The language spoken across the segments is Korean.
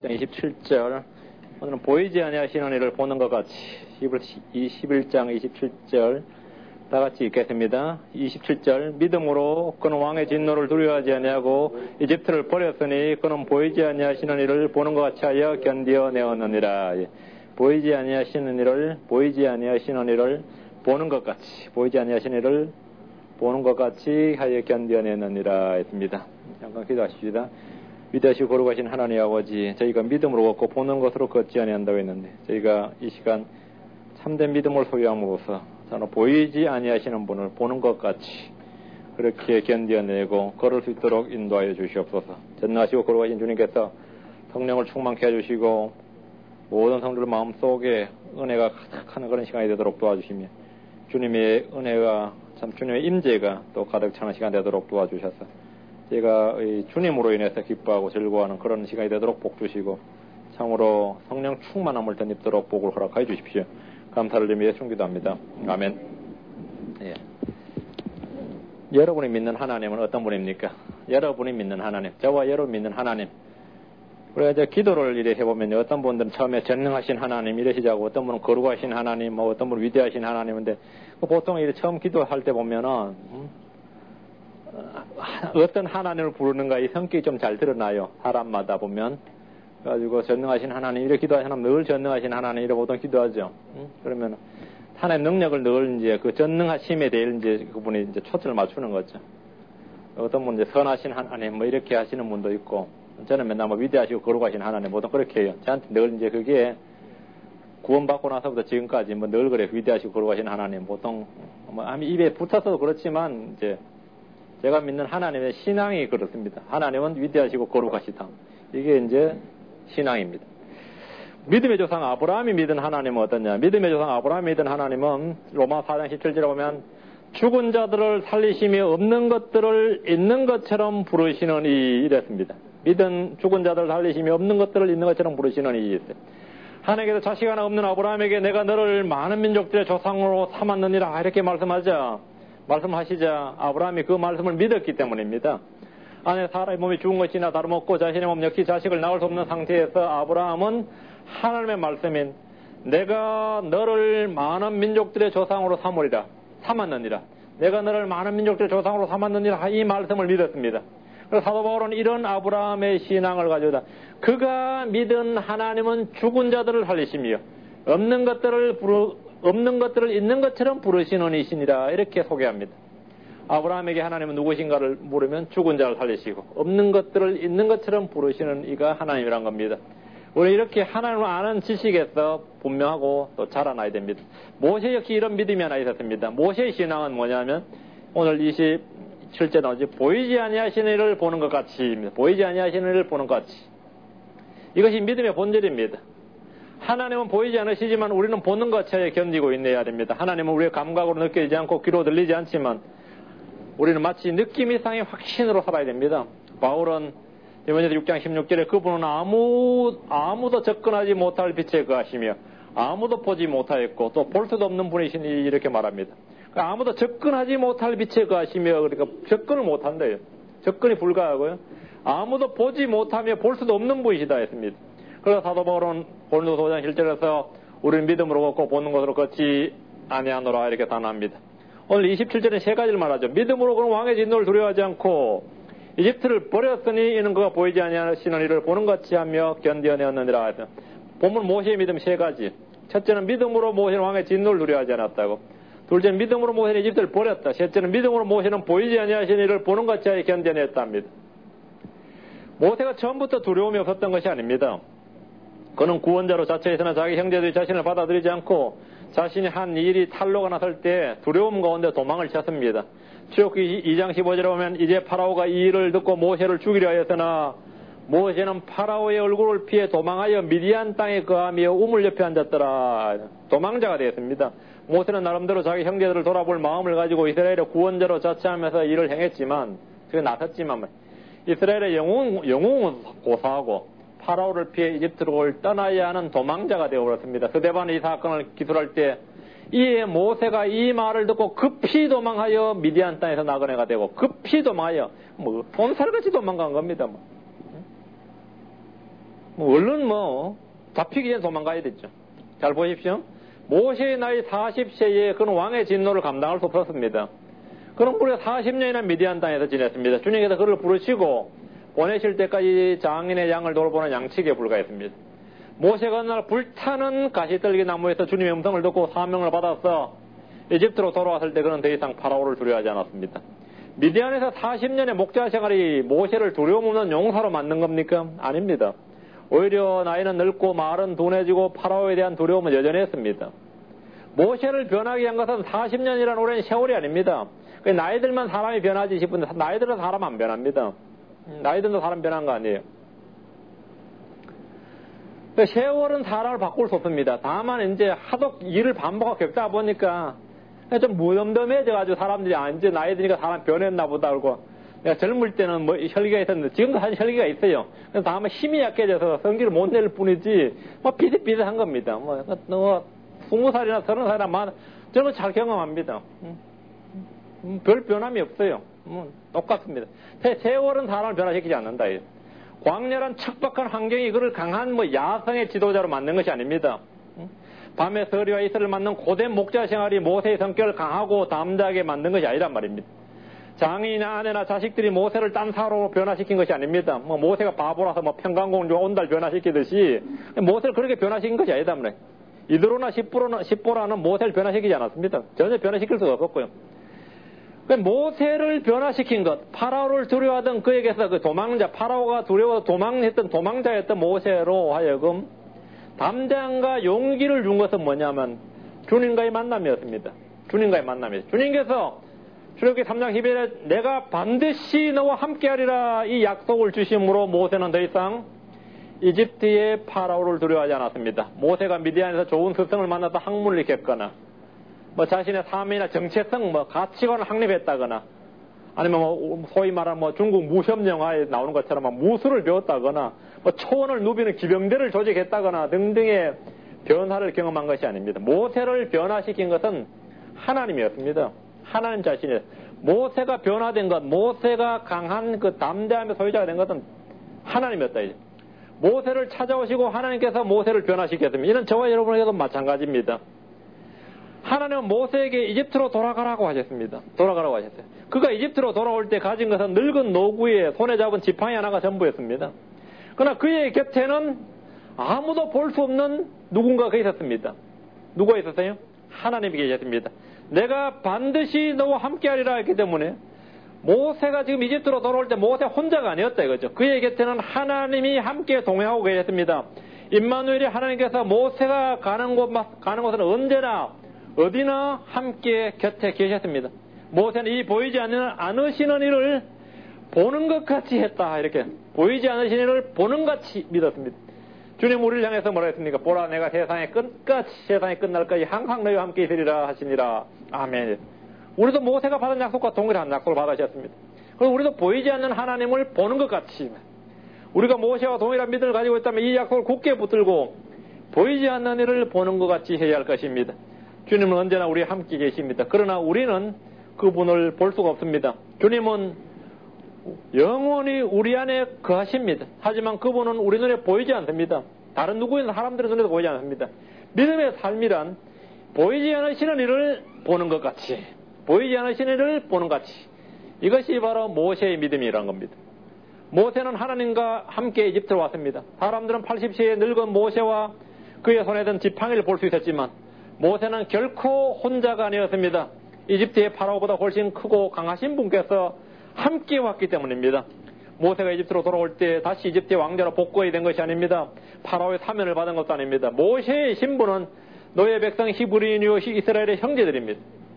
27절. 오늘은 보이지 아니하시는 이를 보는 것 같이 21장 27절 다 같이 읽겠습니다. 27절. 믿음으로 그는 왕의 진노를 두려워하지 아니하고 이집트를 버렸으니 그는 보이지 아니하시는 이를 보는 것 같이 하여 견디어내었느니라. 보이지 아니하시는 이를 보는 것 같이, 보이지 아니하시는 이를 보는 것 같이 하여 견디어내느니라 했습니다. 잠깐 기도하십시다. 위대하시고 거룩하신 하나님 아버지, 저희가 믿음으로 걷고 보는 것으로 걷지 아니한다고 했는데, 저희가 이 시간 참된 믿음을 소유함으로써 저는 보이지 아니하시는 분을 보는 것 같이 그렇게 견뎌내고 걸을 수 있도록 인도하여 주시옵소서. 전능하시고 거룩하신 주님께서 성령을 충만케 해주시고 모든 성도들 마음속에 은혜가 가득한 그런 시간이 되도록 도와주시며 주님의 은혜가 참 주님의 임재가 또 가득 차는 시간 되도록 도와주셔서 제가 주님으로 인해서 기뻐하고 즐거워하는 그런 시간이 되도록 복 주시고 참으로 성령 충만함을 덧입도록 복을 허락하여 주십시오. 감사를 드리며 예수 기도합니다. 아멘. 예. 여러분이 믿는 하나님은 어떤 분입니까? 여러분이 믿는 하나님, 저와 여러분 믿는 하나님. 우리가 이제 기도를 이래 해보면 어떤 분들은 처음에 전능하신 하나님 이러시자고, 어떤 분은 거룩하신 하나님, 어떤 분은 위대하신 하나님인데 보통 이래 처음 기도할 때 보면은 어떤 하나님을 부르는가 이 성격이 좀 잘 드러나요. 사람마다 보면. 그래가지고 전능하신 하나님 이렇게 기도하시는 사람 늘 전능하신 하나님 이렇게 보통 기도하죠. 그러면 하나님 능력을 늘 이제 그 전능하심에 대해 이제 그분이 이제 초점을 맞추는 거죠. 어떤 분은 이제 선하신 하나님 뭐 이렇게 하시는 분도 있고, 저는 맨날 뭐 위대하시고 거룩하신 하나님 보통 그렇게 해요. 저한테 늘 이제 그게 구원받고 나서부터 지금까지 뭐 늘 그래 위대하시고 거룩하신 하나님 보통 뭐 입에 붙어서도 그렇지만 이제 제가 믿는 하나님의 신앙이 그렇습니다. 하나님은 위대하시고 거룩하시다. 이게 이제 신앙입니다. 믿음의 조상 아브라함이 믿은 하나님은 어떠냐? 믿음의 조상 아브라함이 믿은 하나님은 로마 4장 17절에 보면 죽은 자들을 살리시며 없는 것들을 있는 것처럼 부르시는 이 이랬습니다. 믿은 죽은 자들을 살리시며 없는 것들을 있는 것처럼 부르시는 이 있어요. 하나님께서 자식 하나 없는 아브라함에게 내가 너를 많은 민족들의 조상으로 삼았느니라 이렇게 말씀하시자 아브라함이 그 말씀을 믿었기 때문입니다. 안에 사람의 몸이 죽은 것이나 다름없고 자신의 몸 역시 자식을 낳을 수 없는 상태에서 아브라함은 하나님의 말씀인 내가 너를 많은 민족들의 조상으로 삼았느니라. 내가 너를 많은 민족들의 조상으로 삼았느니라 이 말씀을 믿었습니다. 그래서 사도 바울은 이런 아브라함의 신앙을 가지고다. 그가 믿은 하나님은 죽은 자들을 살리시며 없는 것들을 있는 것처럼 부르시는 이시니라 이렇게 소개합니다. 아브라함에게 하나님은 누구신가를 물으면 죽은 자를 살리시고 없는 것들을 있는 것처럼 부르시는 이가 하나님이란 겁니다. 우리 이렇게 하나님을 아는 지식에서 분명하고 또 자라나야 됩니다. 모세 역시 이런 믿음이 하나 있었습니다. 모세의 신앙은 뭐냐면 오늘 27절 나오지 보이지 아니하시는 이를 보는 것 같이, 보이지 아니하시는 이를 보는 것 같이. 이것이 믿음의 본질입니다. 하나님은 보이지 않으시지만 우리는 보는 것 차에 견디고 있어야 됩니다. 하나님은 우리의 감각으로 느껴지지 않고 귀로 들리지 않지만 우리는 마치 느낌 이상의 확신으로 살아야 됩니다. 바울은 디모데전서 6장 16절에 그분은 아무도 접근하지 못할 빛에 거하시며 아무도 보지 못하였고 또 볼 수도 없는 분이시니 이렇게 말합니다. 아무도 접근하지 못할 빛에 거하시며 그러니까 접근을 못한대요. 접근이 불가하고요. 아무도 보지 못하며 볼 수도 없는 분이시다 했습니다. 그래서 사도 바울은 고린도서 5장 1절에서 우리는 믿음으로 걷고 보는 것으로 걷지 아니하노라 이렇게 단합니다. 오늘 27절에 세 가지를 말하죠. 믿음으로 그는 왕의 진노를 두려워하지 않고 이집트를 버렸으니 이는 그가 보이지 아니하시는 이를 보는 것 같이 하며 견디어내었느니라. 본문 모세의 믿음 세 가지. 첫째는 믿음으로 모세는 왕의 진노를 두려워하지 않았다고. 둘째는 믿음으로 모세는 이집트를 버렸다. 셋째는 믿음으로 모세는 보이지 아니하시는 이를 보는 것 같이 하여 견뎌냈답니다. 모세가 처음부터 두려움이 없었던 것이 아닙니다. 그는 구원자로 자처했으나 자기 형제들이 자신을 받아들이지 않고 자신이 한 일이 탄로가 났을 때 두려움 가운데 도망을 쳤습니다. 출애굽기 2장 15절에 보면 이제 파라오가 이 일을 듣고 모세를 죽이려 하였으나 모세는 파라오의 얼굴을 피해 도망하여 미디안 땅에 거하며 우물 옆에 앉았더라. 도망자가 되었습니다. 모세는 나름대로 자기 형제들을 돌아볼 마음을 가지고 이스라엘의 구원자로 자처하면서 일을 행했지만 그게 나섰지만 이스라엘의 영웅은 고사하고 파라오를 피해 이집트를 떠나야 하는 도망자가 되어버렸습니다. 스데반이 이 사건을 기술할 때 이에 모세가 이 말을 듣고 급히 도망하여 미디안 땅에서 나그네가 되고 급히 도망하여 손살같이 도망간 겁니다. 얼른 잡히기 전에 도망가야 됐죠. 잘 보십시오. 모세의 나이 40세에 그는 왕의 진노를 감당할 수 없었습니다. 그는 무려 40년이나 미디안 땅에서 지냈습니다. 주님께서 그를 부르시고 보내실 때까지 장인의 양을 돌보는 양치기에 불과했습니다. 모세가 어느 날 불타는 가시떨기 나무에서 주님의 음성을 듣고 사명을 받아서 이집트로 돌아왔을 때 그는 더 이상 파라오를 두려워하지 않았습니다. 미디안에서 40년의 목자 생활이 모세를 두려움 없는 용사로 만든 겁니까? 아닙니다. 오히려 나이는 늙고 말은 둔해지고 파라오에 대한 두려움은 여전히 했습니다. 모세를 변하게 한 것은 40년이라는 오랜 세월이 아닙니다. 나이 들면 사람이 변하지 싶은데 나이 들어서 사람 안 변합니다. 나이 들면 사람 변한 거 아니에요. 세월은 사람을 바꿀 수 없습니다. 다만 이제 하도 일을 반복하고 겪다 보니까 좀 무덤덤해져가지고 사람들이 이제 나이 드니까 사람 변했나 보다 그러고 내가 젊을 때는 혈기가 있었는데 지금도 사실 혈기가 있어요. 그래서 다만 힘이 약해져서 성기를 못 낼 뿐이지 비슷비슷한 겁니다. 20살이나 30살이나 저는 잘 경험합니다. 별 변함이 없어요. 똑같습니다. 세월은 사람을 변화시키지 않는다. 광렬한 척박한 환경이 그를 강한 야성의 지도자로 만든 것이 아닙니다. 밤에 서리와 이슬을 맞는 고된 목자 생활이 모세의 성격을 강하고 담대하게 만든 것이 아니란 말입니다. 장인이나 아내나 자식들이 모세를 딴 사람으로 변화시킨 것이 아닙니다. 모세가 바보라서 평강공주가 온달 변화시키듯이 모세를 그렇게 변화시킨 것이 아니다 말이에요. 이드로나 십보라는 모세를 변화시키지 않았습니다. 전혀 변화시킬 수가 없었고요. 모세를 변화시킨 것, 파라오를 두려워하던 그에게서 그 도망자, 파라오가 두려워 도망했던 도망자였던 모세로 하여금 담대함과 용기를 준 것은 뭐냐면 주님과의 만남이었습니다. 주님과의 만남이었습니다. 주님께서 출애굽기 3장 12절에 내가 반드시 너와 함께하리라 이 약속을 주심으로 모세는 더 이상 이집트의 파라오를 두려워하지 않았습니다. 모세가 미디안에서 좋은 스승을 만나서 학문을 익혔거나 자신의 삶이나 정체성 가치관을 확립했다거나 아니면 소위 말하는 중국 무협 영화에 나오는 것처럼 무술을 배웠다거나 초원을 누비는 기병대를 조직했다거나 등등의 변화를 경험한 것이 아닙니다. 모세를 변화시킨 것은 하나님이었습니다. 하나님 자신이에요. 모세가 변화된 것, 모세가 강한 그 담대함의 소유자가 된 것은 하나님이었다. 모세를 찾아오시고 하나님께서 모세를 변화시켰습니다. 이는 저와 여러분에게도 마찬가지입니다. 하나님은 모세에게 이집트로 돌아가라고 하셨습니다. 돌아가라고 하셨어요. 그가 이집트로 돌아올 때 가진 것은 늙은 노구에 손에 잡은 지팡이 하나가 전부였습니다. 그러나 그의 곁에는 아무도 볼 수 없는 누군가가 있었습니다. 누가 있었어요? 하나님이 계셨습니다. 내가 반드시 너와 함께하리라 했기 때문에 모세가 지금 이집트로 돌아올 때 모세 혼자가 아니었다 이거죠. 그의 곁에는 하나님이 함께 동행하고 계셨습니다. 임마누엘이 하나님께서 모세가 가는 곳은 언제나 어디나 함께 곁에 계셨습니다. 모세는 이 보이지 않으시는 일을 보는 것 같이 했다. 이렇게 보이지 않으시는 일을 보는 것 같이 믿었습니다. 주님 우리를 향해서 뭐라 했습니까? 보라 내가 세상의 끝까지 세상이 끝날까지 항상 너희와 함께 있으리라 하시니라. 아멘. 우리도 모세가 받은 약속과 동일한 약속을 받으셨습니다. 그리고 우리도 보이지 않는 하나님을 보는 것 같이 우리가 모세와 동일한 믿음을 가지고 있다면 이 약속을 굳게 붙들고 보이지 않는 일을 보는 것 같이 해야 할 것입니다. 주님은 언제나 우리와 함께 계십니다. 그러나 우리는 그분을 볼 수가 없습니다. 주님은 영원히 우리 안에 거하십니다. 하지만 그분은 우리 눈에 보이지 않습니다. 다른 누구인 사람들의 눈에도 보이지 않습니다. 믿음의 삶이란 보이지 않으시는 일을 보는 것 같이, 보이지 않으시는 일을 보는 것 같이, 이것이 바로 모세의 믿음이라는 겁니다. 모세는 하나님과 함께 이집트로 왔습니다. 사람들은 80세의 늙은 모세와 그의 손에 든 지팡이를 볼 수 있었지만 모세는 결코 혼자가 아니었습니다. 이집트의 파라오보다 훨씬 크고 강하신 분께서 함께 왔기 때문입니다. 모세가 이집트로 돌아올 때 다시 이집트의 왕자로 복구해야 된 것이 아닙니다. 파라오의 사면을 받은 것도 아닙니다. 모세의 신분은 너의 백성 히브리인이요 이스라엘의 형제들입니다.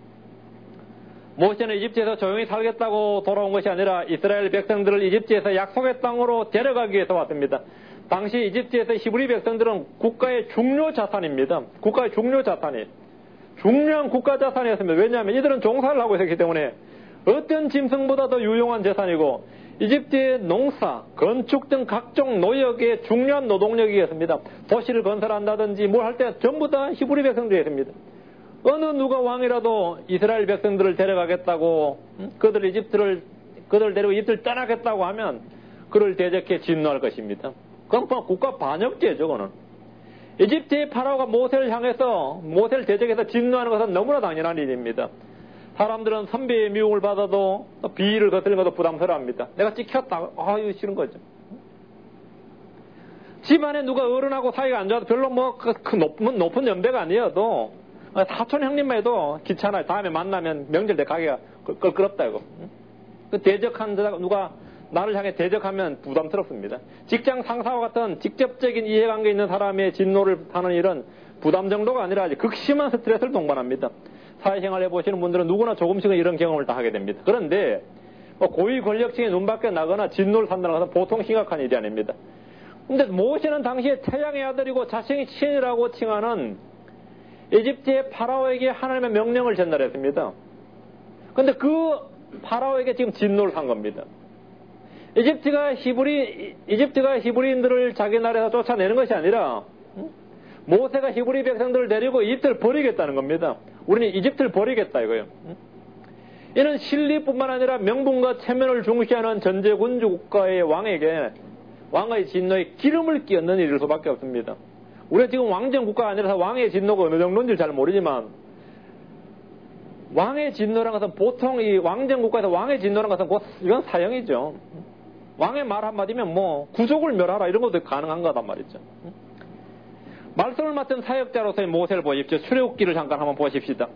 모세는 이집트에서 조용히 살겠다고 돌아온 것이 아니라 이스라엘 백성들을 이집트에서 약속의 땅으로 데려가기 위해서 왔습니다. 당시 이집트에서 히브리 백성들은 국가의 중요 자산입니다. 국가의 중요 자산이에요. 중요한 국가 자산이었습니다. 왜냐하면 이들은 종사를 하고 있었기 때문에 어떤 짐승보다 더 유용한 재산이고 이집트의 농사, 건축 등 각종 노역의 중요한 노동력이었습니다. 도시를 건설한다든지 뭘 할 때 전부 다 히브리 백성들이었습니다. 어느 누가 왕이라도 이스라엘 백성들을 데려가겠다고 그들 데리고 이집트를 떠나겠다고 하면 그를 대적해 진노할 것입니다. 그건 국가 반역죄죠, 그거는. 이집트의 파라오가 모세를 향해서, 모세를 대적해서 진노하는 것은 너무나 당연한 일입니다. 사람들은 선비의 미움을 받아도 비위를 거스르는 것도 부담스러워합니다. 내가 찍혔다. 이거 싫은 거죠. 집안에 누가 어른하고 사이가 안 좋아도 별로 높은 연배가 아니어도 사촌 형님만 해도 귀찮아요. 다음에 만나면 명절 때 가기가 껄끄럽다, 이거. 그 대적한 자가 누가 나를 향해 대적하면 부담스럽습니다. 직장 상사와 같은 직접적인 이해관계 있는 사람의 진노를 하는 일은 부담 정도가 아니라 극심한 스트레스를 동반합니다. 사회생활 해보시는 분들은 누구나 조금씩은 이런 경험을 다 하게 됩니다. 그런데 고위 권력층의 눈밖에 나거나 진노를 산다는 것은 보통 심각한 일이 아닙니다. 근데 모세는 당시에 태양의 아들이고 자신이 신이라고 칭하는 이집트의 파라오에게 하나님의 명령을 전달했습니다. 근데 그 파라오에게 지금 진노를 산 겁니다. 이집트가 히브리인들을 자기 나라에서 쫓아내는 것이 아니라 모세가 히브리 백성들을 데리고 이집트를 버리겠다는 겁니다. 우리는 이집트를 버리겠다 이거예요. 이는 실리뿐만 아니라 명분과 체면을 중시하는 전제군주 국가의 왕에게 왕의 진노에 기름을 끼얹는 일일 수밖에 없습니다. 우리가 지금 왕정 국가가 아니라서 왕의 진노가 어느 정도인지 잘 모르지만 왕의 진노라는 것은 보통 이 왕정 국가에서 왕의 진노라는 것은 이건 사형이죠. 왕의 말 한마디면 구족을 멸하라 이런 것도 가능한 거단 말이죠. 말씀을 맡은 사역자로서의 모세를 보십시오. 출애굽기를 잠깐 한번 보십시다.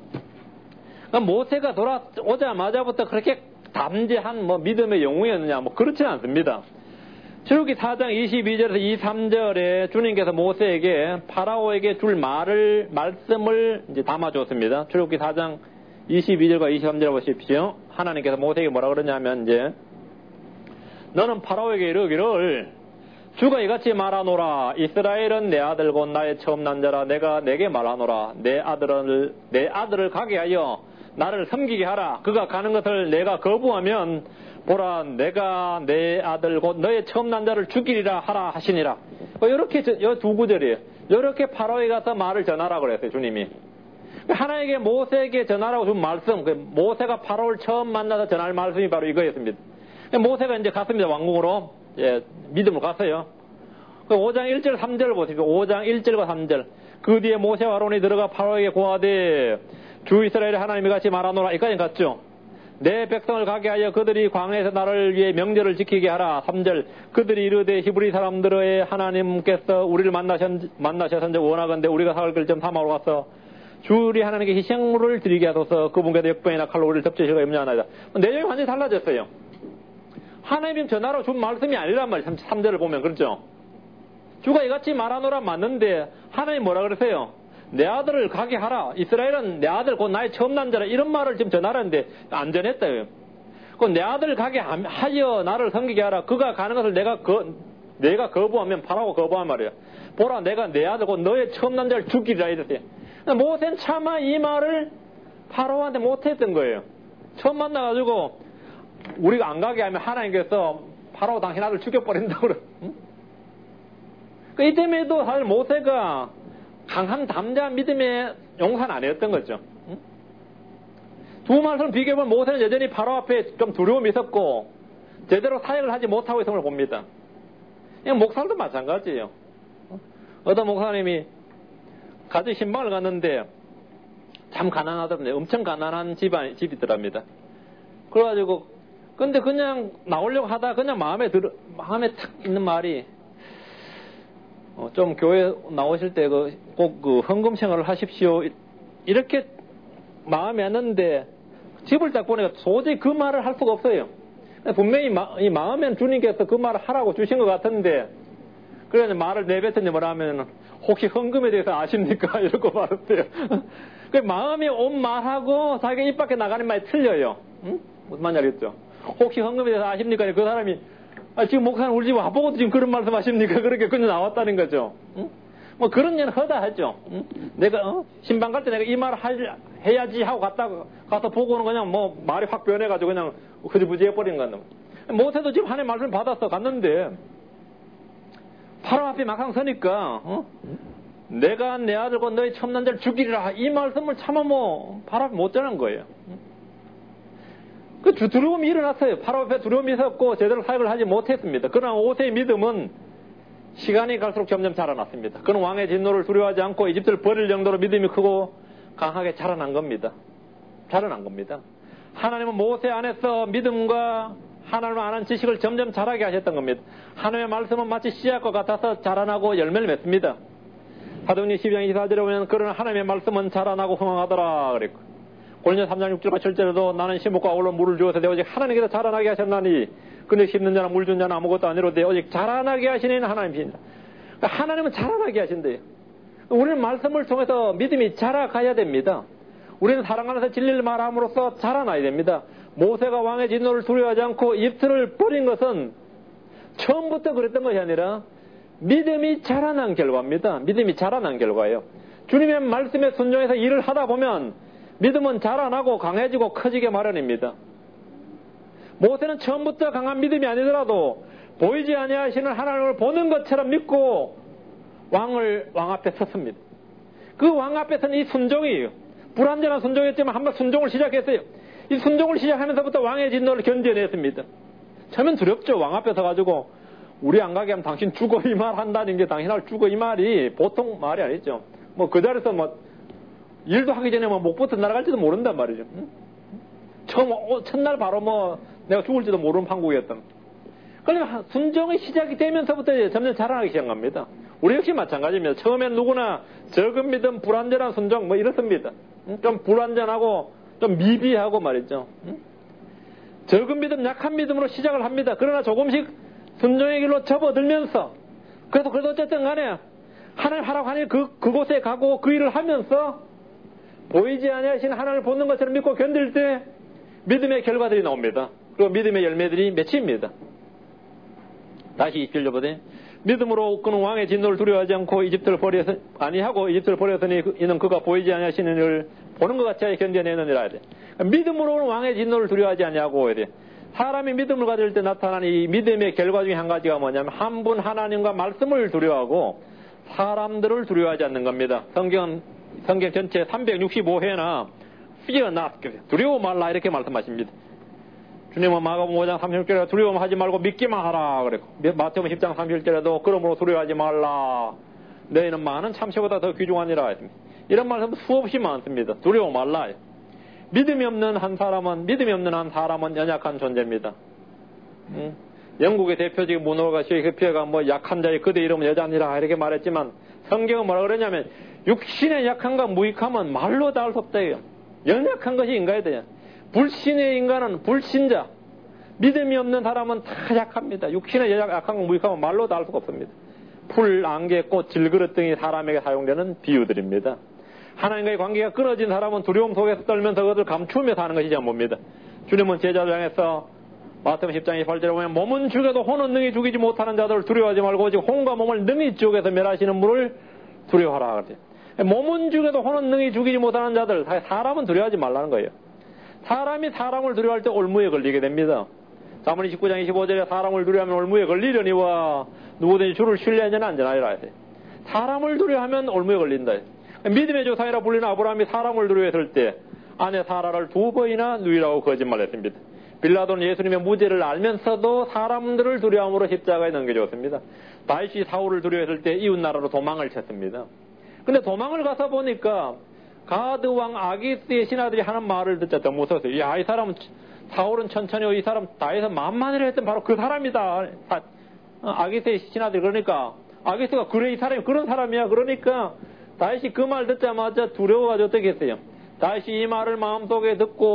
모세가 돌아오자마자부터 그렇게 담대한 믿음의 영웅이었느냐 그렇지는 않습니다. 출애굽기 4장 22절에서 23절에 주님께서 모세에게 파라오에게 줄 말씀을 이제 담아줬습니다. 출애굽기 4장 22절과 23절 보십시오. 하나님께서 모세에게 뭐라 그러냐면 이제 너는 파라오에게 이르기를 주가 이같이 말하노라. 이스라엘은 내 아들 곧 나의 처음 난 자라. 내가 내게 말하노라. 내 아들을 가게 하여 나를 섬기게 하라. 그가 가는 것을 내가 거부하면 보라 내가 내 아들 곧 너의 처음 난 자를 죽이리라 하라 하시니라. 이렇게 두 구절이에요. 이렇게 파라오에 가서 말을 전하라고 그랬어요. 주님이. 하나님께 모세에게 전하라고 준 말씀, 모세가 파라오를 처음 만나서 전할 말씀이 바로 이거였습니다. 모세가 이제 갔습니다. 왕궁으로. 믿음으로 갔어요. 5장 1절 3절 보십시오. 5장 1절과 3절. 그 뒤에 모세와 아론이 들어가 파라오에게 고하되 주 이스라엘의 하나님이 같이 말하노라. 여기까지 갔죠. 내 백성을 가게 하여 그들이 광야에서 나를 위해 명절을 지키게 하라. 3절. 그들이 이르되 히브리 사람들의 하나님께서 우리를 만나셔서 원하건대 우리가 사흘 글쯤 사막으로 가서 주리 하나님께 희생물을 드리게 하소서. 그분께서 역병이나 칼로 우리를 덮치시고 염려하나이다. 내용이 완전히 달라졌어요. 하나님 전하러 준 말씀이 아니란 말이에요. 3절을 보면 그렇죠. 주가 이같이 말하노라 맞는데 하나님 뭐라 그러세요? 내 아들을 가게 하라. 이스라엘은 내 아들 곧 나의 처음 난 자라. 이런 말을 지금 전하라는데 안 전했다. 내 아들을 가게 하여 나를 섬기게 하라. 그가 가는 것을 내가 거부하면 파라오가 거부한 말이에요. 보라 내가 내 아들 곧 너의 처음 난 자를 죽이리라 이랬어요. 모세는 차마 이 말을 파라오한테 못했던 거예요. 처음 만나가지고 우리가 안 가게 하면 하나님께서 파라오 당신 아들 죽여버린다고 그래. 이때에도 사실 모세가 강한 담대한 믿음의 용사는 아니었던 거죠. 두 말씀 비교해보면 모세는 여전히 파라오 앞에 좀 두려움이 있었고 제대로 사역을 하지 못하고 있음을 봅니다. 목사들도 마찬가지예요. 어떤 목사님이 가지 신방을 갔는데 참 가난하더랍니다. 엄청 가난한 집이더랍니다. 그래가지고 근데 그냥 나오려고 하다 그냥 마음에 탁 있는 말이 좀 교회 나오실 때 꼭 헌금 생활을 하십시오. 이렇게 마음에 왔는데 집을 딱 보니까 도저히 그 말을 할 수가 없어요. 분명히 이 마음엔 주님께서 그 말을 하라고 주신 것 같은데 그래서 말을 내뱉었는데 뭐라 하면 혹시 헌금에 대해서 아십니까? 이러고 말했어요. 그 마음이 온 말하고 자기가 입 밖에 나가는 말이 틀려요. 무슨 말인지 알겠죠? 혹시 헌금에 대해서 아십니까? 그 사람이 지금 목사님 우리 집 와보고도 지금 그런 말씀 하십니까? 그렇게 그냥 나왔다는 거죠. 그런 일은 허다하죠. 내가 신방 갈 때 내가 이 말 해야지 하고 가서 보고는 그냥 말이 확 변해가지고 그냥 흐지부지 해버린 거야. 모세도 지금 하나님 말씀을 받아서 갔는데 파라오 앞에 막상 서니까 내가 내 아들 곧 너의 첨난 자를 죽이리라 이 말씀을 차마 파라오 앞에 못 전한 거예요. 그 두려움이 일어났어요. 파라오 앞에 두려움이 있었고 제대로 사역을 하지 못했습니다. 그러나 모세의 믿음은 시간이 갈수록 점점 자라났습니다. 그는 왕의 진노를 두려워하지 않고 이집트를 버릴 정도로 믿음이 크고 강하게 자라난 겁니다. 자라난 겁니다. 하나님은 모세 안에서 믿음과 하나님을 아는 지식을 점점 자라게 하셨던 겁니다. 하나님의 말씀은 마치 씨앗과 같아서 자라나고 열매를 맺습니다. 사도행전 12장 24절에 보면 그러나 하나님의 말씀은 자라나고 흥황하더라 그랬고, 고린도서 3장 6절과 7절에도 나는 심목과 아울러 물을 주어서 내 오직 하나님께서 자라나게 하셨나니 근데 심는 자나 물 준 자는 아무것도 아니로되 오직 자라나게 하시는 하나님이시니라. 그러니까 하나님은 자라나게 하신대요. 우리는 말씀을 통해서 믿음이 자라가야 됩니다. 우리는 사랑 안에서 진리를 말함으로써 자라나야 됩니다. 모세가 왕의 진노를 두려워하지 않고 이집트를 버린 것은 처음부터 그랬던 것이 아니라 믿음이 자라난 결과입니다. 믿음이 자라난 결과예요. 주님의 말씀에 순종해서 일을 하다 보면 믿음은 자라나고 강해지고 커지게 마련입니다. 모세는 처음부터 강한 믿음이 아니더라도 보이지 아니하시는 하나님을 보는 것처럼 믿고 왕 앞에 섰습니다. 그 왕 앞에서는 이 순종이에요. 불완전한 순종이었지만 한번 순종을 시작했어요. 이 순종을 시작하면서부터 왕의 진노를 견뎌냈습니다. 처음엔 두렵죠. 왕 앞에 서가지고 우리 안 가게 하면 당신 죽어 이 말 한다는 게 당신을 죽어 이 말이 보통 말이 아니죠. 뭐 그 자리에서 뭐 일도 하기 전에 뭐 목부터 날아갈지도 모른단 말이죠. 첫날 바로 뭐 내가 죽을지도 모르는 판국이었던. 그러니까 순종의 시작이 되면서부터 점점 자라나기 시작합니다. 우리 역시 마찬가지입니다. 처음엔 누구나 적은 믿음, 불완전한 순종 뭐 이렇습니다. 좀 불완전하고 좀 미비하고 말이죠. 적은 믿음, 약한 믿음으로 시작을 합니다. 그러나 조금씩 순종의 길로 접어들면서 그래도 어쨌든 간에 하나님 하라고 하니 그곳에 가고 그 일을 하면서 보이지 아니하신 하나님을 보는 것처럼 믿고 견딜 때 믿음의 결과들이 나옵니다. 그리고 믿음의 열매들이 맺힙니다. 다시 20절 보세요. 믿음으로 그는 왕의 진노를 두려워하지 않고 이집트를 버렸으니 이는 그가 보이지 아니하시는 일을 보는 것 같이 견뎌내느니라. 믿음으로는 왕의 진노를 두려워하지 아니하고 해야 돼. 사람이 믿음을 가질 때 나타나는 이 믿음의 결과 중에 한 가지가 뭐냐면 한 분 하나님과 말씀을 두려워하고 사람들을 두려워하지 않는 겁니다. 성경 전체 365회나 fear not, 두려워 말라 이렇게 말씀하십니다. 주님은 마가복음 5장 36절에 두려워하지 말고 믿기만 하라 그랬고, 마태복음 10장 31절에도 그러므로 두려워하지 말라 너희는 많은 참새보다 더 귀중하니라 했습니다. 이런 말씀 수없이 많습니다. 두려워 말라. 믿음이 없는 한 사람은 연약한 존재입니다. 영국의 대표적인 문호가 셰익스피어가 뭐 약한 자의 그대 이름은 여자니라 이렇게 말했지만 성경은 뭐라 그러냐면 육신의 약함과 무익함은 말로 다 할 수 없다예요. 연약한 것이 인간에 대해 불신의 인간은 불신자, 믿음이 없는 사람은 다 약합니다. 육신의 약함과 무익함은 말로 다 할 수가 없습니다. 풀, 안개, 꽃, 질그릇 등이 사람에게 사용되는 비유들입니다. 하나님과의 관계가 끊어진 사람은 두려움 속에서 떨면서 그것을 감추며 사는 것이 전부입니다. 주님은 제자를 향해서 마태복음 10장 28절에 보면 몸은 죽여도 혼은 능히 죽이지 못하는 자들을 두려워하지 말고 오직 혼과 몸을 능히 지옥에서 멸하시는 분을 두려워하라. 몸은 죽여도 혼은 능히 죽이지 못하는 자들, 사람은 두려워하지 말라는 거예요. 사람이 사람을 두려워할 때 올무에 걸리게 됩니다. 자문이 19장 25절에 사람을 두려워하면 올무에 걸리려니와 누구든지 주를 신뢰하지는 안전하리라. 사람을 두려워하면 올무에 걸린다. 믿음의 조상이라 불리는 아브라함이 사람을 두려워했을 때 아내 사라를 2번이나 누이라고 거짓말했습니다. 빌라도는 예수님의 무죄를 알면서도 사람들을 두려움으로 십자가에 넘겨줬습니다. 다윗이 사울을 두려워했을 때 이웃나라로 도망을 쳤습니다. 근데 도망을 가서 보니까 가드 왕 아기스의 신하들이 하는 말을 듣자 더 무서웠어요. 야, 이 사람은 사울은 천천히 이 사람 다윗은 만만히를 했던 바로 그 사람이다. 아기스의 신하들이 그러니까 아기스가 그래 이 사람이 그런 사람이야. 그러니까 다윗이 그 말 듣자마자 두려워가지고 어떻게 했어요? 다윗이 이 말을 마음속에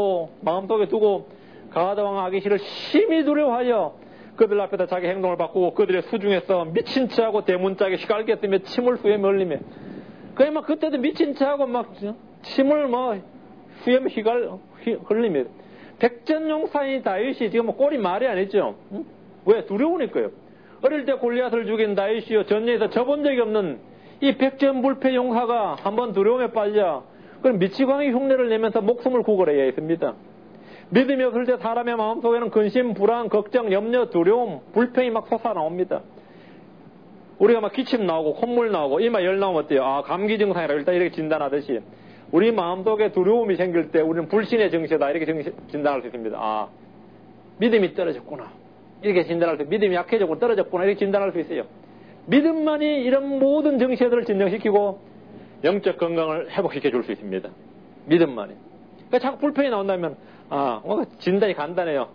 두고 가드 왕 아기스를 심히 두려워하여 그들 앞에다 자기 행동을 바꾸고 그들의 수중에서 미친 체하고 대문짝에 휘갈겼으며 침을 후에 멀리며 그냥 막 그때도 미친 체하고 막 침을 후에 흘리며 백전용사인 다윗이 지금 꼴이 말이 아니죠. 응? 왜? 두려우니까요. 어릴 때 골리앗을 죽인 다윗이요 전쟁에서 져본 적이 없는 이 백전불패 용사가 한번 두려움에 빠지자 그럼 미치광이 흉내를 내면서 목숨을 구걸해야 했습니다. 믿음이 없을 때 사람의 마음속에는 근심, 불안, 걱정, 염려, 두려움, 불평이 막 솟아나옵니다. 우리가 막 기침 나오고 콧물 나오고 이마 열 나오면 어때요? 아, 감기 증상이라 일단 이렇게 진단하듯이 우리 마음속에 두려움이 생길 때 우리는 불신의 증세다 이렇게 진단할 수 있습니다. 아, 믿음이 떨어졌구나 이렇게 진단할 수 있어요. 믿음이 약해졌고 떨어졌구나 이렇게 진단할 수 있어요. 믿음만이 이런 모든 정체들을 진정시키고 영적 건강을 회복시켜 줄 수 있습니다. 믿음만이. 그러니까 자꾸 불평이 나온다면 진단이 간단해요.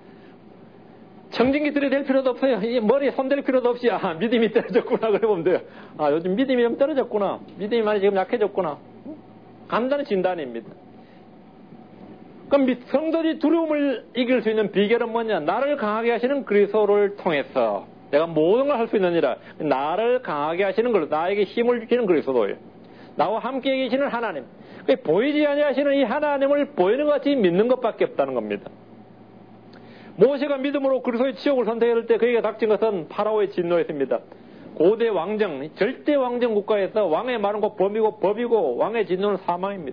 청진기 들이댈 필요도 없어요. 이 머리에 손댈 필요도 없이 믿음이 떨어졌구나 그래 보면 돼요. 요즘 믿음이 좀 떨어졌구나. 믿음이 많이 지금 약해졌구나. 간단한 진단입니다. 그럼 성도들이 두려움을 이길 수 있는 비결은 뭐냐? 나를 강하게 하시는 그리스도를 통해서 내가 모든 걸 할 수 있느니라. 나를 강하게 하시는 걸, 나에게 힘을 주시는 그리스도예요. 나와 함께 계시는 하나님. 보이지 아니하시는 이 하나님을 보이는 것 같이 믿는 것밖에 없다는 겁니다. 모세가 믿음으로 그리스도의 지옥을 선택할 때 그에게 닥친 것은 파라오의 진노였습니다. 고대 왕정, 절대 왕정 국가에서 왕의 말은 곧 법이고 왕의 진노는 사망입니다.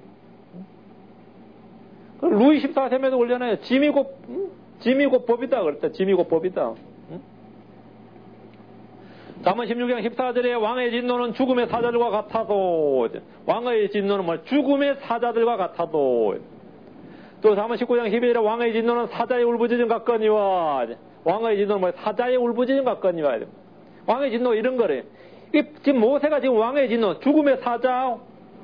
루이 14세에도 올려놔요. 짐이 곧 법이다 그랬다. 짐이 곧 법이다. 잠언 16장 14절에 왕의 진노는 죽음의 사자들과 같아도, 왕의 진노는 죽음의 사자들과 같아도, 또 잠언 19장 12절에 왕의 진노는 사자의 울부짖음 같거니와, 왕의 진노는 사자의 울부짖음 같거니와, 왕의 진노 이런 거래. 지금 모세가 지금 왕의 진노, 죽음의 사자,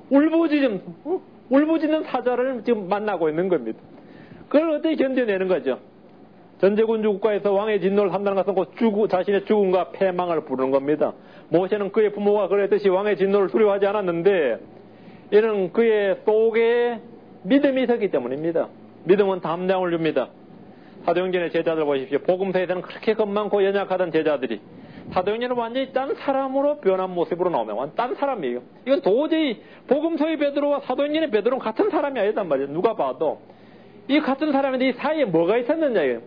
울부짖는 사자를 지금 만나고 있는 겁니다. 그걸 어떻게 견뎌내는 거죠? 전제군주 국가에서 왕의 진노를 한다는 것은 곧 자신의 죽음과 패망을 부르는 겁니다. 모세는 그의 부모가 그랬듯이 왕의 진노를 두려워하지 않았는데 이는 그의 속에 믿음이 있었기 때문입니다. 믿음은 담대함을 줍니다. 사도행전의 제자들 보십시오. 복음서에서는 그렇게 겁많고 연약하던 제자들이 사도행전은 완전히 딴 사람으로 변한 모습으로 나오면 완전 딴 사람이에요. 이건 도저히 복음서의 베드로와 사도행전의 베드로는 같은 사람이 아니단 말이에요. 누가 봐도. 이 같은 사람인데 이 사이에 뭐가 있었느냐 이거예요.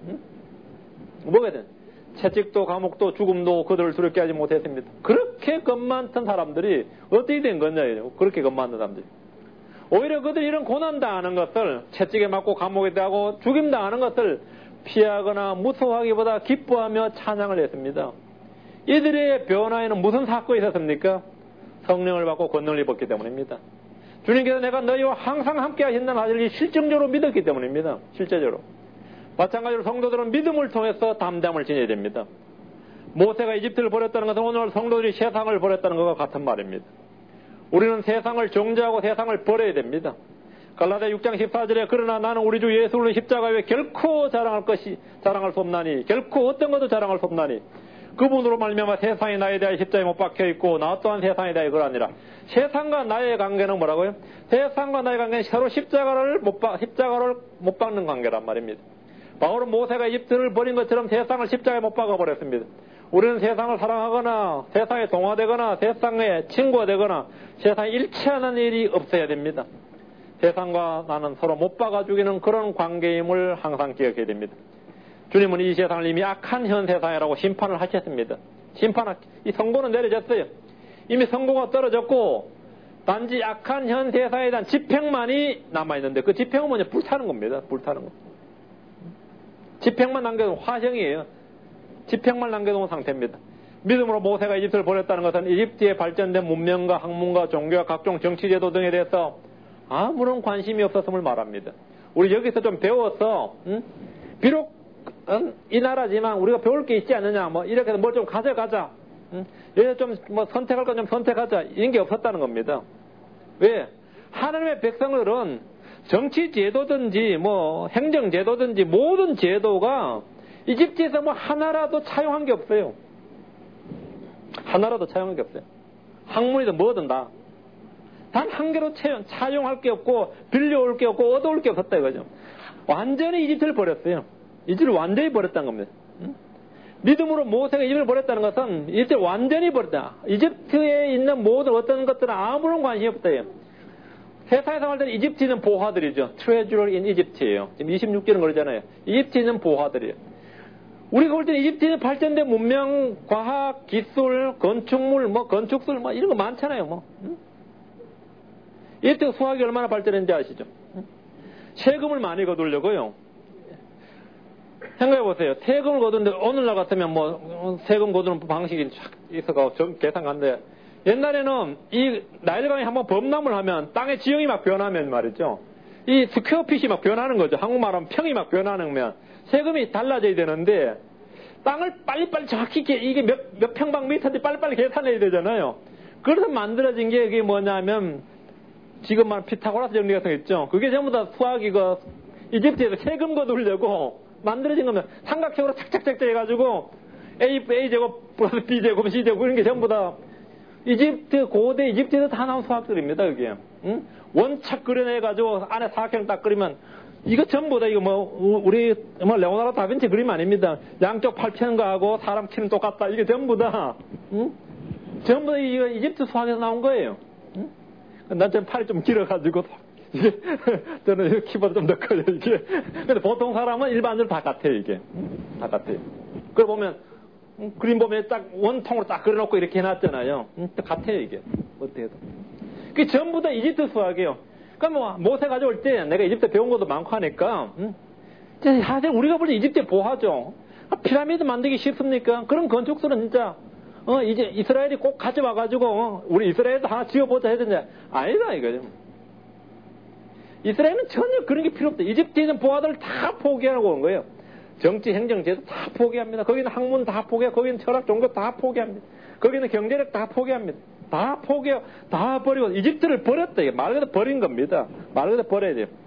뭐가 있든 채찍도 감옥도 죽음도 그들을 두렵게 하지 못했습니다. 그렇게 겁 많던 사람들이 어떻게 된 거냐 이거예요. 그렇게 겁 많던 사람들이. 오히려 그들이 이런 고난당하는 것을 채찍에 맞고 감옥에 들어가고 죽임당하는 것을 피하거나 무서워하기보다 기뻐하며 찬양을 했습니다. 이들의 변화에는 무슨 사건이 있었습니까? 성령을 받고 권능을 입었기 때문입니다. 주님께서 내가 너희와 항상 함께 하신다는 사실을 실증적으로 믿었기 때문입니다. 실제적으로. 마찬가지로 성도들은 믿음을 통해서 담대함을 지녀야 됩니다. 모세가 이집트를 버렸다는 것은 오늘 성도들이 세상을 버렸다는 것과 같은 말입니다. 우리는 세상을 정죄하고 세상을 버려야 됩니다. 갈라디아 6장 14절에 그러나 나는 우리 주 예수를 십자가 위에 결코 자랑할 수 없나니 결코 어떤 것도 자랑할 수 없나니 그분으로 말미암아 세상이 나에 대하여 십자가에 못 박혀 있고 나 또한 세상에 대하여 그러하니라. 세상과 나의 관계는 뭐라고요? 세상과 나의 관계는 서로 십자가를 못 박는 관계란 말입니다. 바울은 모세가 이집트를 버린 것처럼 세상을 십자가에 못 박아 버렸습니다. 우리는 세상을 사랑하거나 세상에 동화되거나 세상에 친구가 되거나 세상에 일치하는 일이 없어야 됩니다. 세상과 나는 서로 못 박아 죽이는 그런 관계임을 항상 기억해야 됩니다. 주님은 이 세상을 이미 악한 현 세상이라고 심판을 하셨습니다. 이 선고는 내려졌어요. 이미 선고가 떨어졌고 단지 악한 현 세상에 대한 집행만이 남아있는데 그 집행은 뭐냐? 불타는 겁니다. 불타는 거. 집행만 남겨놓은 화형이에요. 집행만 남겨놓은 상태입니다. 믿음으로 모세가 이집트를 버렸다는 것은 이집트의 발전된 문명과 학문과 종교와 각종 정치제도 등에 대해서 아무런 관심이 없었음을 말합니다. 우리 여기서 좀 배워서 비록 이 나라지만 우리가 배울 게 있지 않느냐 이렇게 해서 뭘 좀 가져가자. 여기서 좀 선택할 건 좀 선택하자. 이런 게 없었다는 겁니다. 왜? 하나님의 백성들은 정치 제도든지 행정 제도든지 모든 제도가 이집트에서 하나라도 차용한 게 없어요. 하나라도 차용한 게 없어요. 학문이든 뭐든 다. 단 한 개로 차용할 게 없고 빌려올 게 없고 얻어올 게 없었다 이거죠. 완전히 이집트를 버렸어요. 이집트를 완전히 버렸다는 겁니다. 믿음으로 모세가 이집트를 버렸다는 것은 이집트를 완전히 버렸다. 이집트에 있는 모든 어떤 것들은 아무런 관심이 없다. 세상에서 할 때는 이집트는 보화들이죠. Treasure in Egypt예요. 지금 26절은 그러잖아요. 이집트는 보화들이에요. 우리가 볼 때는 이집트는 발전된 문명, 과학, 기술, 건축물, 건축술 이런 거 많잖아요. 이집트 수학이 얼마나 발전했는지 아시죠? 세금을 많이 거두려고요. 생각해보세요. 세금을 거두는데 오늘날 같으면 세금 거두는 방식이 있어가지고 계산 간대. 옛날에는 이 나일강이 한번 범람을 하면 땅의 지형이 막 변하면 말이죠. 이 스퀘어핏이 막 변하는 거죠. 한국말 하면 평이 막 변하는 면 세금이 달라져야 되는데 땅을 빨리빨리 정확히 이게 몇 평방미터인데 빨리빨리 계산해야 되잖아요. 그래서 만들어진 게 이게 뭐냐면 지금만 피타고라스 정리 같은 거 있죠. 그게 전부 다 수학이 이집트에서 세금 거두려고 만들어진 겁니다. 삼각형으로 착착착착 해가지고 A제곱 플러스 B제곱 C제곱 이런 게 전부 다 고대 이집트에서 다 나온 수학들입니다. 그게. 응? 원착 그려내가지고 안에 사각형 딱 그리면 이거 전부 다 우리 레오나르도 다빈치 그림 아닙니다. 양쪽 팔 펴는 거하고 사람 키는 똑같다. 이게 전부 다 응? 전부 다 이거 이집트 수학에서 나온 거예요. 응? 난 좀 팔이 좀 길어가지고 이게 저는 키보다 좀 더 커요 이게. 근데 보통 사람은 일반적으로 다 같아요 이게. 다 같아요. 그걸 보면 그림 보면 딱 원통으로 딱 그려놓고 이렇게 해놨잖아요. 같아요 이게. 어떻게 해도. 그게 전부 다 이집트 수학이에요. 그러니까 모세 가져올 때 내가 이집트 배운 것도 많고 하니까 사실 우리가 볼 때 이집트에 보하죠. 피라미드 만들기 쉽습니까? 그런 건축술은 진짜 이제 이스라엘이 꼭 가져와가지고 우리 이스라엘도 하나 지어보자 했는데 아니다 이거죠. 이스라엘은 전혀 그런 게 필요 없다. 이집트에는 보아들을 다 포기하고 온 거예요. 정치, 행정, 제도 다 포기합니다. 거기는 학문 다 포기하고 거기는 철학, 종교 다 포기합니다. 거기는 경제력 다 포기합니다. 다 포기하고 다 버리고 이집트를 버렸다. 말 그대로 버린 겁니다. 말 그대로 버려야 돼요.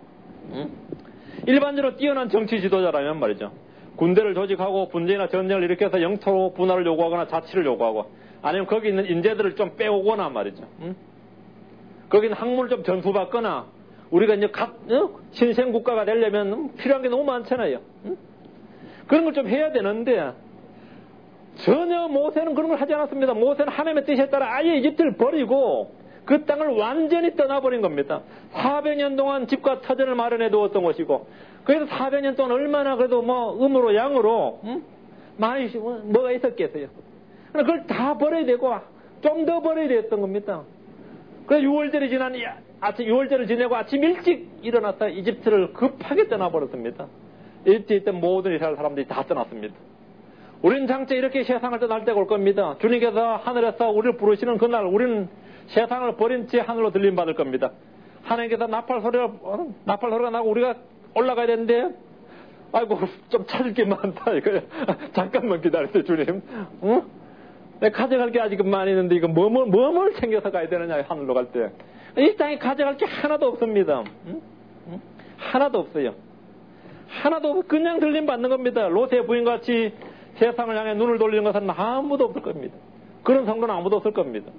일반적으로 뛰어난 정치 지도자라면 말이죠. 군대를 조직하고 분쟁이나 전쟁을 일으켜서 영토 분할을 요구하거나 자치를 요구하고 아니면 거기 있는 인재들을 좀 빼오거나 말이죠. 거기는 학문을 좀 전수받거나 우리가 이제 신생 국가가 되려면 필요한 게 너무 많잖아요. 그런 걸 좀 해야 되는데 전혀 모세는 그런 걸 하지 않았습니다. 모세는 하나님의 뜻에 따라 아예 이집트를 버리고 그 땅을 완전히 떠나버린 겁니다. 400년 동안 집과 터전을 마련해 두었던 것이고 그래서 400년 동안 얼마나 그래도 음으로 양으로 많이 뭐가 있었겠어요. 그걸 다 버려야 되고 좀 더 버려야 됐던 겁니다. 그래서 6월절이 지난 아침 6월절을 지내고 아침 일찍 일어나서 이집트를 급하게 떠나버렸습니다. 이집트에 있던 모든 이스라엘 사람들이 다 떠났습니다. 우리는 장차 이렇게 세상을 떠날 때가 올 겁니다. 주님께서 하늘에서 우리를 부르시는 그날 우리는 세상을 버린 채 하늘로 들림받을 겁니다. 하나님께서 나팔 소리가 나고 우리가 올라가야 되는데 아이고 좀 찾을 게 많다 이거야. 잠깐만 기다리세요 주님. 내가 가져갈 게 아직 많이 있는데 이거 뭘 챙겨서 가야 되느냐 하늘로 갈 때. 이 땅에 가져갈 게 하나도 없습니다. 하나도 없어요. 하나도 없고 그냥 들림받는 겁니다. 롯의 부인같이 세상을 향해 눈을 돌리는 것은 아무도 없을 겁니다. 그런 성도는 아무도 없을 겁니다.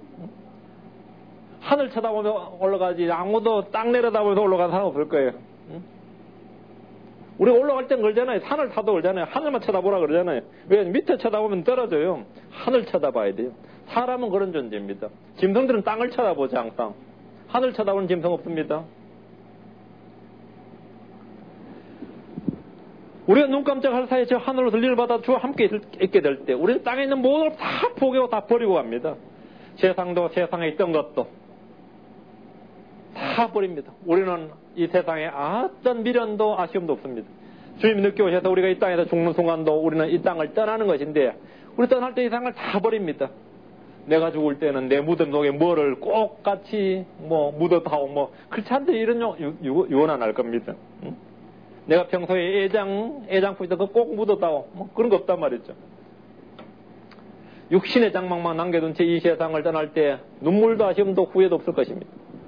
하늘 쳐다보며 올라가지 아무도 땅 내려다보면서 올라가는 사람 없을 거예요. 우리가 올라갈 땐 그러잖아요. 산을 타도 그러잖아요. 하늘만 쳐다보라 그러잖아요. 왜 밑에 쳐다보면 떨어져요. 하늘 쳐다봐야 돼요. 사람은 그런 존재입니다. 짐승들은 땅을 쳐다보지 항상. 하늘 쳐다보는 짐승 없습니다. 우리가 눈 깜짝할 사이에 저 하늘로 들림을 받아 주와 함께 있게 될 때 우리는 땅에 있는 모든 걸 다 포기하고 다 버리고 갑니다. 세상도 세상에 있던 것도 다 버립니다. 우리는 이 세상에 어떤 미련도 아쉬움도 없습니다. 주님이 늦게 오셔서 우리가 이 땅에서 죽는 순간도 우리는 이 땅을 떠나는 것인데 우리 떠날 때 이 세상을 다 버립니다. 내가 죽을 때는 내 무덤 속에 뭐를 꼭 같이 묻어다오 그렇지 않대 이런 유언 안 할 겁니다. 응? 내가 평소에 애장품이다 그거 꼭 묻어다오 그런 거 없단 말이죠. 육신의 장막만 남겨둔 채 이 세상을 떠날 때 눈물도 아쉬움도 후회도 없을 것입니다.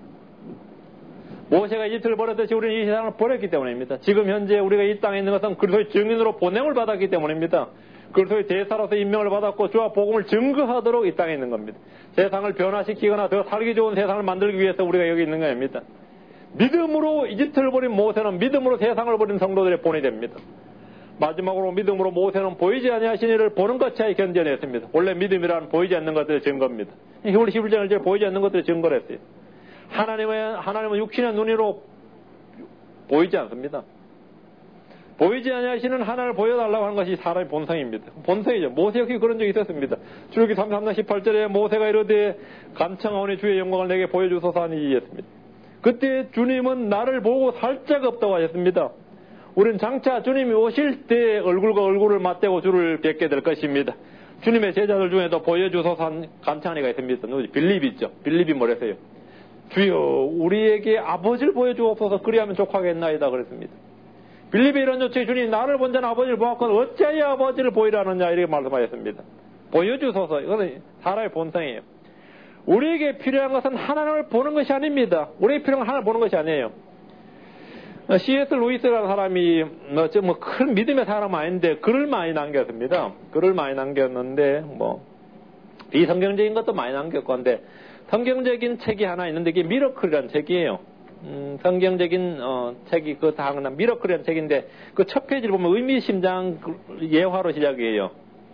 모세가 이집트를 버렸듯이 우리는 이 세상을 버렸기 때문입니다. 지금 현재 우리가 이 땅에 있는 것은 그리스도의 증인으로 보냄을 받았기 때문입니다. 그리스도의 대사로서 임명을 받았고 주와 복음을 증거하도록 이 땅에 있는 겁니다. 세상을 변화시키거나 더 살기 좋은 세상을 만들기 위해서 우리가 여기 있는 겁니다. 믿음으로 이집트를 버린 모세는 믿음으로 세상을 버린 성도들의 본이 됩니다. 마지막으로 믿음으로 모세는 보이지 아니하신 이를 보는 것처럼 견뎌냈습니다. 원래 믿음이란 보이지 않는 것들의 증거입니다. 우리 히브리서는 이제 보이지 않는 것들의 증거를 했어요. 하나님은 육신의 눈으로 보이지 않습니다. 보이지 아니하시는 하나님을 보여달라고 하는 것이 사람의 본성입니다. 본성이죠. 모세 역시 그런 적이 있었습니다. 출애굽기 33장 18절에 모세가 이르되 간청하오니 주의 영광을 내게 보여주소서 하니 이했습니다. 그때 주님은 나를 보고 살짝 없다고 하셨습니다. 우리는 장차 주님이 오실 때 얼굴과 얼굴을 맞대고 주를 뵙게 될 것입니다. 주님의 제자들 중에도 보여주소서 한 간청하니가 있습니다. 빌립이 있죠. 빌립이 뭐랬어요? 주여 우리에게 아버지를 보여주옵소서 그리하면 족하겠나이다 그랬습니다. 빌립의 이런 요청에 주님 나를 본 자는 아버지를 보았거늘 어찌하여 아버지를 보이라느냐 이렇게 말씀하셨습니다. 보여주소서. 이거는 사람의 본성이에요. 우리에게 필요한 것은 하나님을 보는 것이 아닙니다. 우리에게 필요한 건 하나님을 보는 것이 아니에요. C.S. 루이스라는 사람이 큰 믿음의 사람은 아닌데 글을 많이 남겼습니다. 글을 많이 남겼는데 비성경적인 것도 많이 남겼고 한데 성경적인 책이 하나 있는데 이게 미러클이라는 책이에요. 성경적인 책이 그 다음은 미러클이라는 책인데 그 첫 페이지를 보면 의미심장 예화로 시작이에요.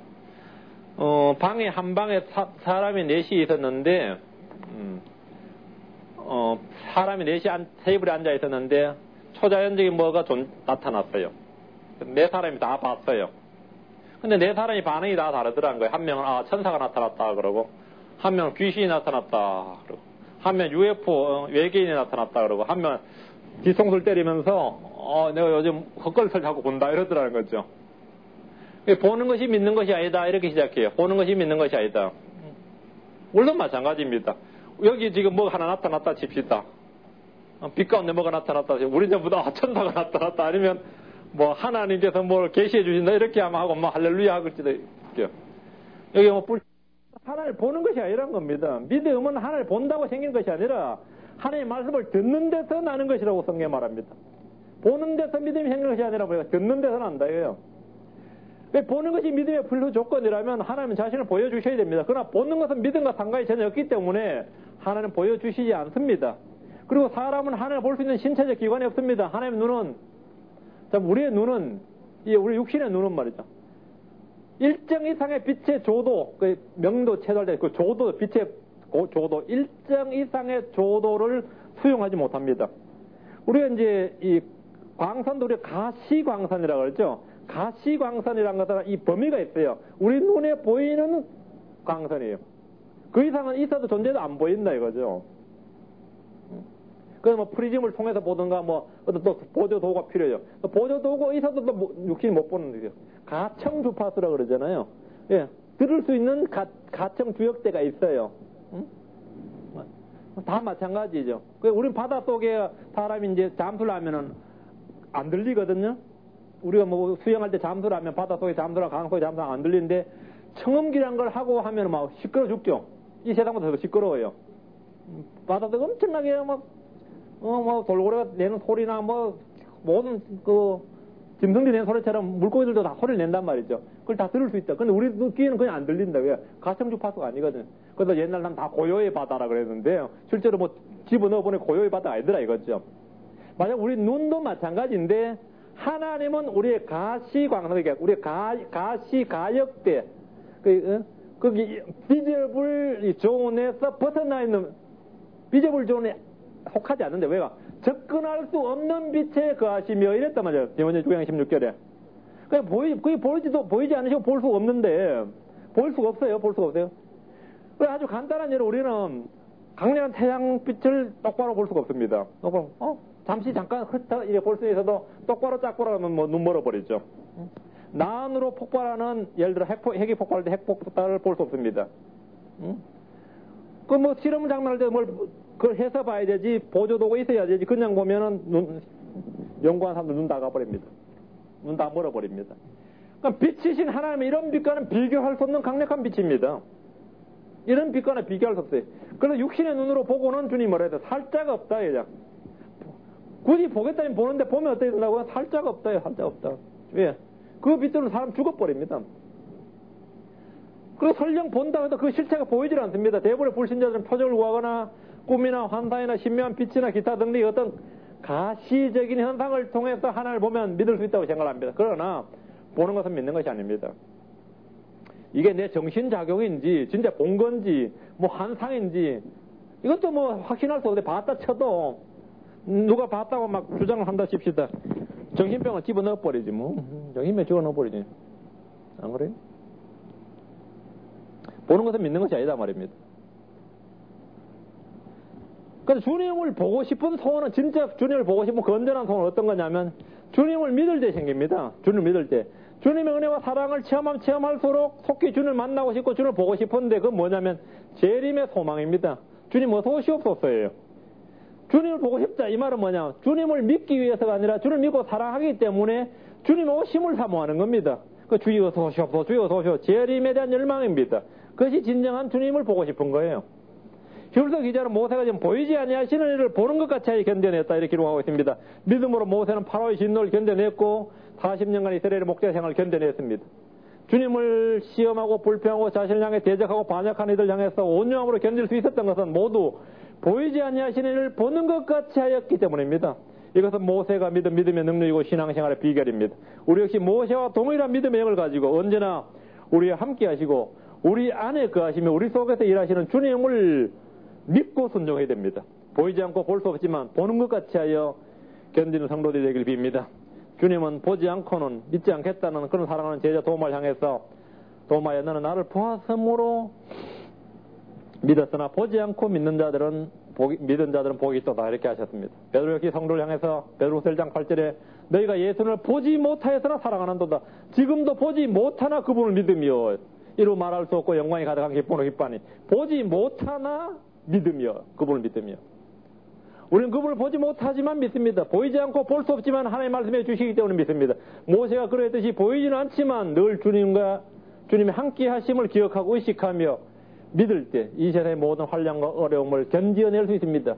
방에 한 방에 사람이 넷이 있었는데 사람이 넷이 테이블에 앉아 있었는데 초자연적인 뭐가 나타났어요. 네 사람이 다 봤어요. 근데 네 사람이 반응이 다 다르더라는 거예요. 한 명은 천사가 나타났다 그러고, 한 명은 귀신이 나타났다 그러고, 한 명은 UFO 외계인이 나타났다 그러고, 한 명은 뒤통수를 때리면서 내가 요즘 헛걸음을 자꾸 본다 이러더라는 거죠. 보는 것이 믿는 것이 아니다 이렇게 시작해요. 보는 것이 믿는 것이 아니다. 물론 마찬가지입니다. 여기 지금 뭐 하나 나타났다 칩시다. 빛 가운데 뭐가 나타났다. 우리 전부 다 천사가 나타났다. 아니면 하나님께서 뭘 계시해 주신다. 이렇게 하고 할렐루야 하겠지도. 여기 하나님을 보는 것이 아니란 겁니다. 믿음은 하나님을 본다고 생기는 것이 아니라 하나님의 말씀을 듣는 데서 나는 것이라고 성경에 말합니다. 보는 데서 믿음이 생기는 것이 아니라 듣는 데서 난다 이거예요. 보는 것이 믿음의 필수 조건이라면 하나님은 자신을 보여주셔야 됩니다. 그러나 보는 것은 믿음과 상관이 전혀 없기 때문에 하나님은 보여주시지 않습니다. 그리고 사람은 하나님을 볼 수 있는 신체적 기관이 없습니다. 하나님의 눈은, 우리의 눈은, 우리 육신의 눈은 말이죠. 일정 이상의 빛의 조도, 명도 채도할 때 그 조도, 빛의 조도, 일정 이상의 조도를 수용하지 못합니다. 우리가 이제 이 광선도 우리가 가시광선이라고 그러죠. 가시광선이라는 것은 이 범위가 있어요. 우리 눈에 보이는 광선이에요. 그 이상은 있어도 존재도 안 보인다 이거죠. 그래서 프리즘을 통해서 보든가 어떤 또 보조도구가 필요해요. 보조도구 있어도 또 육신이 못 보는 거예요. 가청 주파수라고 그러잖아요. 예. 들을 수 있는 가청 주역대가 있어요. 다 마찬가지죠. 우린 바닷속에 사람이 이제 잠수를 하면은 안 들리거든요. 우리가 수영할 때 잠수를 하면 바닷속에 잠수나 강속에 잠수나 안 들리는데 청음기란 걸 하고 하면 시끄러 죽죠. 이 세상보다 더 시끄러워요. 바닷속에 엄청나게 돌고래가 내는 소리나 모든 짐승들이 내는 소리처럼 물고기들도 다 소리를 낸단 말이죠. 그걸 다 들을 수 있다. 근데 우리 귀에는 그냥 안 들린다. 왜? 가청주파수가 아니거든. 그래서 옛날 난 다 고요의 바다라 그랬는데 실제로 집어넣어보니 고요의 바다가 아니더라 이거죠. 만약 우리 눈도 마찬가지인데 하나님은 우리의 가시광선, 그러니까 우리의 가시가역대, 거기 비저블 존에서 벗어나 있는 비저블 존에 속하지 않는데 왜가? 접근할 수 없는 빛에 거하시며 이랬단 말이에요. 디모데 6장 16절에. 그게 보이지 않으시고 볼 수가 없는데 볼 수가 없어요. 볼 수가 없어요. 그래 아주 간단한 예로 우리는 강렬한 태양빛을 똑바로 볼 수가 없습니다. 똑바로 잠시 잠깐 흩어 이렇게 볼 수 있어도 똑바로 짝보라 하면 눈 멀어버리죠. 난으로 폭발하는 예를 들어 핵이 폭발할 때 핵폭발을 볼 수 없습니다. 실험 장난할 때 그걸 해서 봐야 되지 보조도구 있어야 되지 그냥 보면은 연구한 사람들 눈 다 가버립니다. 눈 다 멀어버립니다. 그러니까 빛이신 하나님의 이런 빛과는 비교할 수 없는 강력한 빛입니다. 이런 빛과는 비교할 수 없어요. 그래서 육신의 눈으로 보고는 주님이 뭐라 해야 돼? 살짝 없다 이제. 굳이 보겠다면 보는데 보면 어떻게 된다고요? 살짝 없다 살짝 없다. 왜? 그 빛으로 사람 죽어버립니다. 그리고 설령 본다고 해도 그 실체가 보이질 않습니다. 대부분의 불신자들은 표적을 구하거나 꿈이나 환상이나 신묘한 빛이나 기타 등등의 어떤 가시적인 현상을 통해서 하나님을 보면 믿을 수 있다고 생각합니다. 그러나 보는 것은 믿는 것이 아닙니다. 이게 내 정신작용인지 진짜 본 건지 환상인지 이것도 확신할 수 없는데 봤다 쳐도 누가 봤다고 막 주장을 한다 칩시다. 정신병을 집어넣어버리지 정신병 집어넣어버리지. 안 그래요? 보는 것은 믿는 것이 아니다 말입니다. 그래서 주님을 보고 싶은 소원은 진짜 주님을 보고 싶은 건전한 소원은 어떤 거냐면 주님을 믿을 때 생깁니다. 주님을 믿을 때. 주님의 은혜와 사랑을 체험할수록 속히 주님을 만나고 싶고 주님을 보고 싶은데 그건 뭐냐면 재림의 소망입니다. 주님 어서 오시옵소서예요. 주님을 보고 싶다. 이 말은 뭐냐? 주님을 믿기 위해서가 아니라 주님을 믿고 사랑하기 때문에 주님 오심을 사모하는 겁니다. 그 주여 어서 오시옵소서, 주여 어서 오시옵소서. 재림에 대한 열망입니다. 그것이 진정한 주님을 보고 싶은 거예요. 히브리서 기자는 모세가 지금 보이지 아니하시는 일을 보는 것 같이 견뎌냈다 이렇게 기록하고 있습니다. 믿음으로 모세는 파라오의 진노를 견뎌냈고 40년간 이스라엘의 목자 생활을 견뎌냈습니다. 주님을 시험하고 불평하고 자신을 향해 대적하고 반역한 이들 향해서 온유함으로 견딜 수 있었던 것은 모두 보이지 아니하시는 일을 보는 것 같이 하였기 때문입니다. 이것은 모세가 믿은 믿음의 능력이고 신앙생활의 비결입니다. 우리 역시 모세와 동일한 믿음의 영을 가지고 언제나 우리와 함께 하시고 우리 안에 거하시며 우리 속에서 일하시는 주님을 믿고 순종해야 됩니다. 보이지 않고 볼 수 없지만 보는 것 같이 하여 견디는 성도들이 되길 빕니다. 주님은 보지 않고는 믿지 않겠다는 그런 사랑하는 제자 도마를 향해서 도마야 너는 나를 보았으므로 믿었으나 보지 않고 믿는 자들은 복이 있도다 이렇게 하셨습니다. 베드로 역시 성도를 향해서 베드로서 1장 8절에 너희가 예수를 보지 못하였으나 사랑하는도다. 지금도 보지 못하나 그분을 믿으며 이루 말할 수 없고 영광이 가득한 기쁨으로 기뻐하니 보지 못하나 믿으며 그분을 믿으며 우리는 그분을 보지 못하지만 믿습니다. 보이지 않고 볼 수 없지만 하나님의 말씀해 주시기 때문에 믿습니다. 모세가 그러했듯이 보이지는 않지만 늘 주님의 함께 하심을 기억하고 의식하며 믿을 때 이 세상의 모든 환난과 어려움을 견뎌낼 수 있습니다.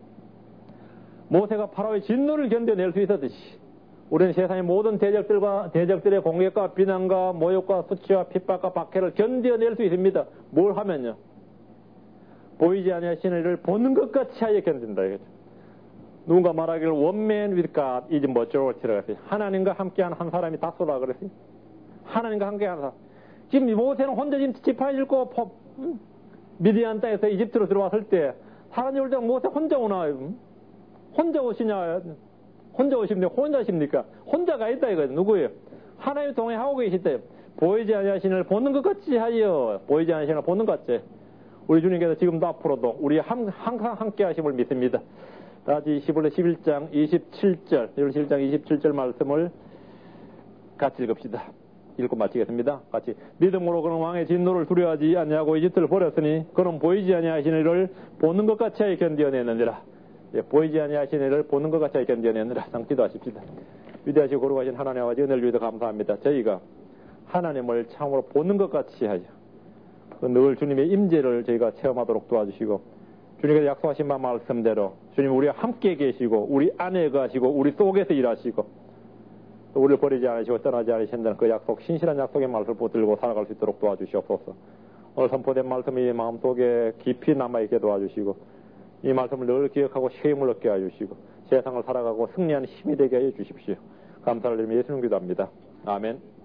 모세가 파라오의 진노를 견뎌낼 수 있었듯이 우리는 세상의 모든 대적들의 공격과 비난과 모욕과 수치와 핍박과 박해를 견뎌낼 수 있습니다. 뭘 하면요? 보이지 아니하시는 일을 보는 것 같이 하여 견딘다 이거죠. 누군가 말하기를 one man with God is majority라고 했어요. 하나님과 함께하는 한 사람이 다수다 그랬어요. 하나님과 함께하는 사람. 지금 모세는 혼자 지금 지팡이 짚고 미디안 땅에서 이집트로 들어왔을 때 사람이 올 때 모세 혼자 오나요? 혼자 오시냐? 혼자 오십니까? 혼자가 있다 이거죠. 누구예요? 하나님이 동행하고 계시대요. 보이지 아니하시는 일을 보는 것 같이 하여 보이지 아니하시는 일을 보는 것 같이 우리 주님께서 지금도 앞으로도 우리 항상 함께 하심을 믿습니다. 다시 11장 27절 27절 말씀을 같이 읽읍시다. 읽고 마치겠습니다. 같이 믿음으로 그는 왕의 진노를 두려워하지 아니하고 이집트를 버렸으니 그는 보이지 아니하시는 일을 보는 것 같이 하여 견뎌내느니라. 보이지 아니하시는 일을 보는 것 같이 하여 견뎌내느니라. 기도하십시다. 위대하시고 거룩하신 하나님 아버지 은혜를 위해서 감사합니다. 저희가 하나님을 참으로 보는 것 같이 하여 늘 주님의 임재를 저희가 체험하도록 도와주시고 주님께서 약속하신 말씀대로 주님 우리와 함께 계시고 우리 안에 가시고 우리 속에서 일하시고 또 우리를 버리지 않으시고 떠나지 않으신다는 그 약속 신실한 약속의 말씀을 붙들고 살아갈 수 있도록 도와주시옵소서. 오늘 선포된 말씀이 마음속에 깊이 남아있게 도와주시고 이 말씀을 늘 기억하고 힘을 얻게 해주시고 세상을 살아가고 승리하는 힘이 되게 해 주십시오. 감사를 드리며 예수님 기도합니다. 아멘.